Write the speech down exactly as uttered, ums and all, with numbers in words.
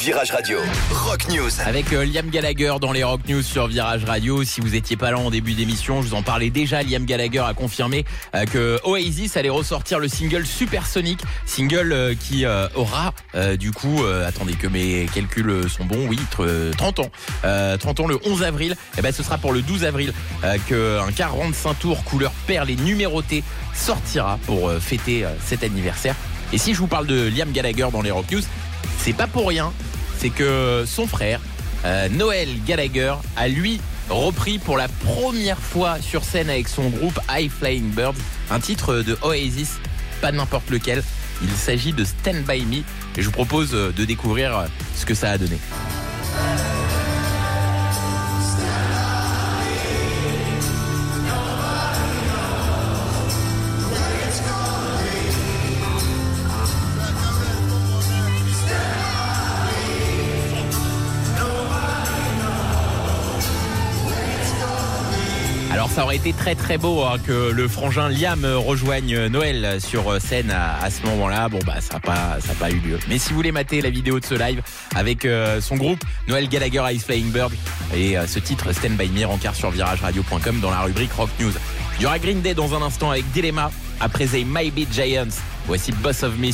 Virage Radio, Rock News. Avec euh, Liam Gallagher dans les Rock News sur Virage Radio. Si vous étiez pas là en début d'émission, je vous en parlais déjà. Liam Gallagher a confirmé euh, que Oasis allait ressortir le single Supersonic, single euh, qui euh, aura euh, du coup, euh, attendez que mes calculs sont bons, oui, trente ans. Euh, trente ans le onze avril. Et ben ce sera pour le douze avril euh, qu'un quarante-cinq tours couleur perle et numéroté sortira pour euh, fêter euh, cet anniversaire. Et si je vous parle de Liam Gallagher dans les Rock News, c'est pas pour rien, c'est que son frère, euh, Noel Gallagher, a lui repris pour la première fois sur scène avec son groupe High Flying Birds, un titre de Oasis, pas n'importe lequel. Il s'agit de Stand By Me et je vous propose de découvrir ce que ça a donné. Alors ça aurait été très très beau hein, que le frangin Liam rejoigne Noël sur scène à, à ce moment-là. Bon bah ça n'a pas, ça a pas eu lieu. Mais si vous voulez mater la vidéo de ce live avec euh, son groupe Noel Gallagher High Flying Bird et euh, ce titre Stand By Me, rencard sur virage radio point com dans la rubrique Rock News. Il y aura Green Day dans un instant avec Dilemma après They Might Be Giants. Voici Boss of Me.